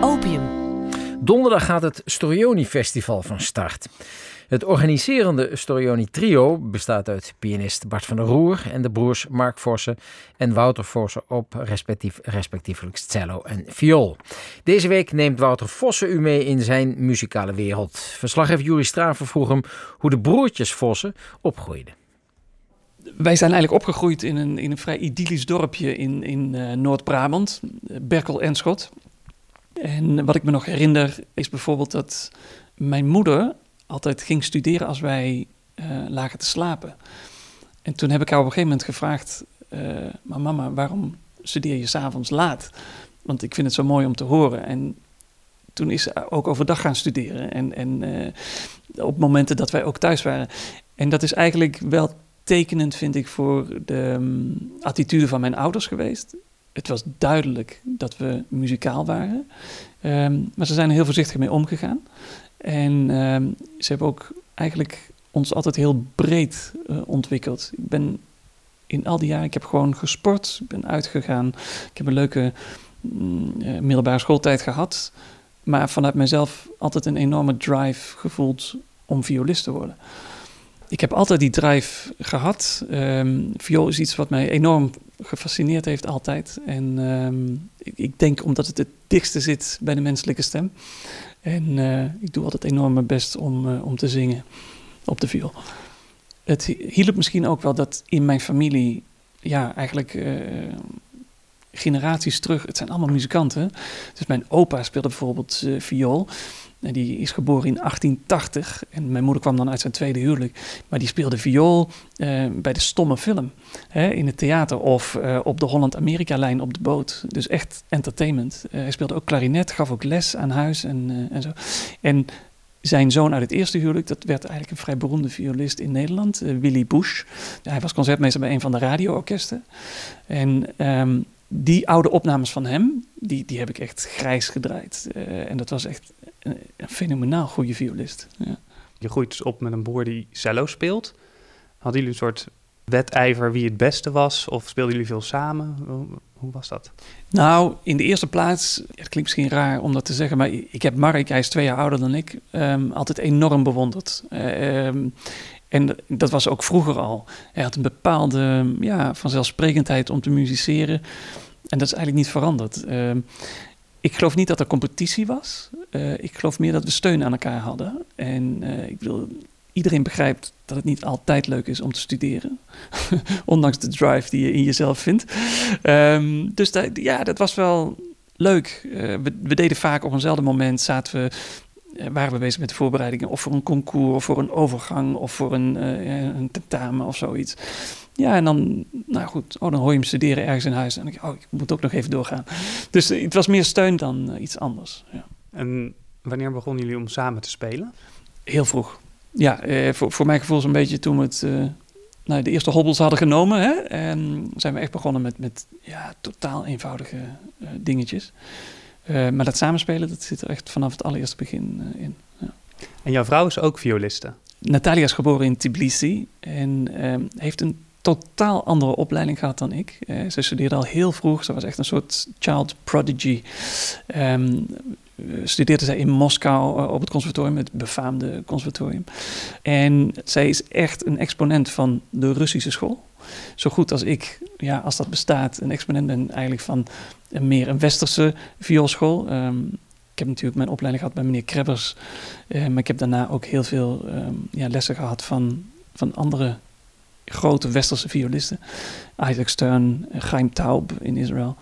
Opium. Donderdag gaat het Storioni Festival van start. Het organiserende Storioni Trio bestaat uit pianist Bart van der Roer en de broers Mark Vossen en Wouter Vossen op respectievelijk cello en viool. Deze week neemt Wouter Vossen u mee in zijn muzikale wereld. Verslaggever Juri Straver vroeg hem hoe de broertjes Vossen opgroeiden. Wij zijn eigenlijk opgegroeid in een vrij idyllisch dorpje in Noord-Brabant, Berkel en Schot. En wat ik me nog herinner is bijvoorbeeld dat mijn moeder altijd ging studeren als wij lagen te slapen. En toen heb ik haar op een gegeven moment gevraagd, maar mama, waarom studeer je 's avonds laat? Want ik vind het zo mooi om te horen. En toen is ze ook overdag gaan studeren en op momenten dat wij ook thuis waren. En dat is eigenlijk wel tekenend, vind ik, voor de attitude van mijn ouders geweest. Het was duidelijk dat we muzikaal waren. Maar ze zijn er heel voorzichtig mee omgegaan. En ze hebben ook eigenlijk ons altijd heel breed ontwikkeld. Ik ben in al die jaren, ik heb gewoon gesport, ik ben uitgegaan. Ik heb een leuke middelbare schooltijd gehad. Maar vanuit mezelf altijd een enorme drive gevoeld om violist te worden. Ik heb altijd die drive gehad. Viool is iets wat mij enorm gefascineerd heeft altijd. En ik denk omdat het dichtste zit bij de menselijke stem. En ik doe altijd enorm mijn best om te zingen op de viool. Het hielp misschien ook wel dat in mijn familie, ja, eigenlijk generaties terug, het zijn allemaal muzikanten. Dus mijn opa speelde bijvoorbeeld viool. En die is geboren in 1880 en mijn moeder kwam dan uit zijn tweede huwelijk. Maar die speelde viool bij de stomme film, in het theater of op de Holland-Amerika-lijn op de boot. Dus echt entertainment. Hij speelde ook klarinet, gaf ook les aan huis en zo. En zijn zoon uit het eerste huwelijk, dat werd eigenlijk een vrij beroemde violist in Nederland, Willy Busch. Hij was concertmeester bij een van de radio-orkesten. En die oude opnames van hem, die heb ik echt grijs gedraaid. En dat was echt een fenomenaal goede violist. Ja. Je groeit dus op met een broer die cello speelt. Hadden jullie een soort wedijver wie het beste was? Of speelden jullie veel samen? Hoe was dat? Nou, in de eerste plaats, het klinkt misschien raar om dat te zeggen, maar ik heb Mark, hij is 2 jaar ouder dan ik, altijd enorm bewonderd. En dat was ook vroeger al. Hij had een bepaalde vanzelfsprekendheid om te musiceren. En dat is eigenlijk niet veranderd. Ik geloof niet dat er competitie was. Ik geloof meer dat we steun aan elkaar hadden. En iedereen begrijpt dat het niet altijd leuk is om te studeren. Ondanks de drive die je in jezelf vindt. Dus dat was wel leuk. We deden vaak op eenzelfde moment, waren we bezig met de voorbereidingen, of voor een concours, of voor een overgang, of voor een tentamen of zoiets. Ja, en dan, nou goed, dan hoor je hem studeren ergens in huis. En dan denk ik, ik moet ook nog even doorgaan. Dus het was meer steun dan iets anders. Ja. En wanneer begonnen jullie om samen te spelen? Heel vroeg. Ja, voor mijn gevoel zo'n beetje toen we de eerste hobbels hadden genomen. Hè, en zijn we echt begonnen met totaal eenvoudige dingetjes. Maar dat samenspelen, dat zit er echt vanaf het allereerste begin in. Ja. En jouw vrouw is ook violiste? Natalia is geboren in Tbilisi en heeft een totaal andere opleiding gehad dan ik. Ze studeerde al heel vroeg. Ze was echt een soort child prodigy. Studeerde zij in Moskou op het conservatorium, het befaamde conservatorium. En zij is echt een exponent van de Russische school. Zo goed als ik, als dat bestaat, een exponent ben eigenlijk van meer een westerse vioolschool. Ik heb natuurlijk mijn opleiding gehad bij meneer Krebbers. Maar ik heb daarna ook heel veel lessen gehad van andere grote westerse violisten. Isaac Stern, Chaim Taub in Israël.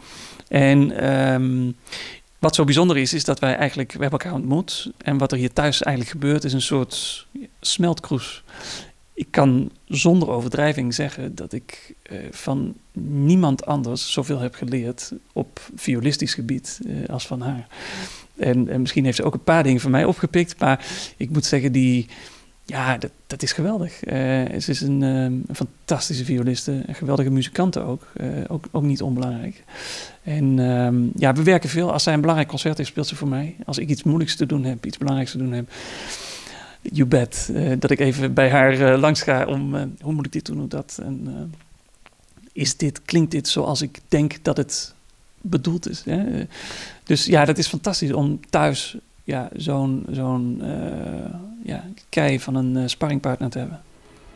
En wat zo bijzonder is dat we hebben elkaar ontmoet. En wat er hier thuis eigenlijk gebeurt, is een soort smeltkroes. Ik kan zonder overdrijving zeggen dat ik van niemand anders zoveel heb geleerd op violistisch gebied als van haar. En misschien heeft ze ook een paar dingen van mij opgepikt, maar ik moet zeggen, dat is geweldig. Ze is een fantastische violiste, een geweldige muzikante ook niet onbelangrijk. En we werken veel. Als zij een belangrijk concert heeft, speelt ze voor mij. Als ik iets moeilijks te doen heb, iets belangrijks te doen heb, you bet, dat ik even bij haar langs ga om hoe moet ik dit doen, hoe dat. En klinkt dit zoals ik denk dat het bedoeld is. Hè? Dus ja, dat is fantastisch om thuis zo'n kei van een sparringpartner te hebben.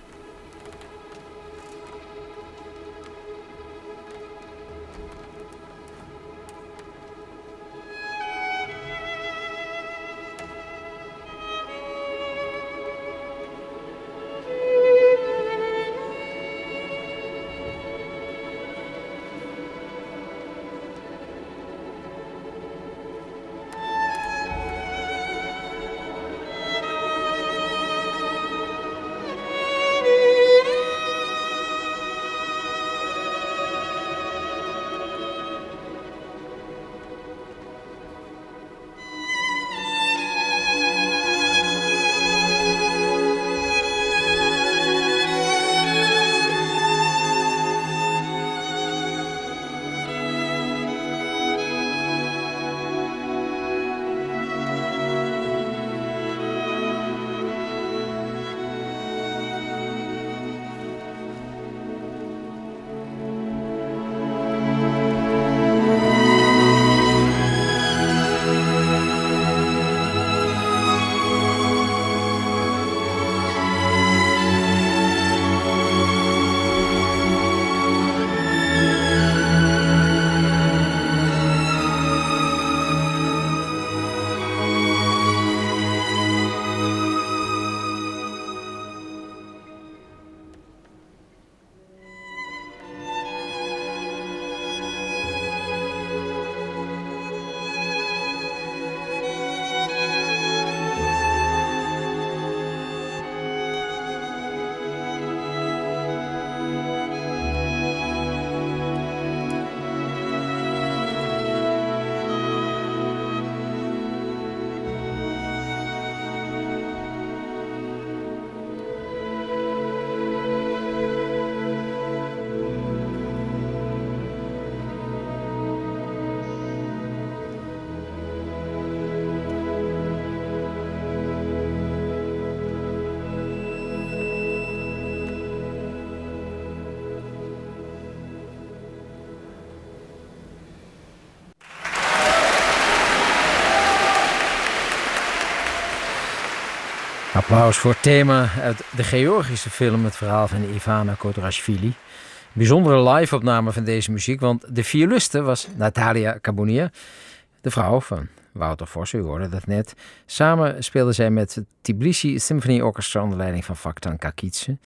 Applaus voor het thema uit de Georgische film Het verhaal van Ivana Kodrashvili. Bijzondere live-opname van deze muziek, want de violiste was Natalia Kabunia, de vrouw van Wouter Vos, u hoorde dat net. Samen speelden zij met het Tbilisi Symphony Orchestra onder leiding van Vakhtang Kakidze.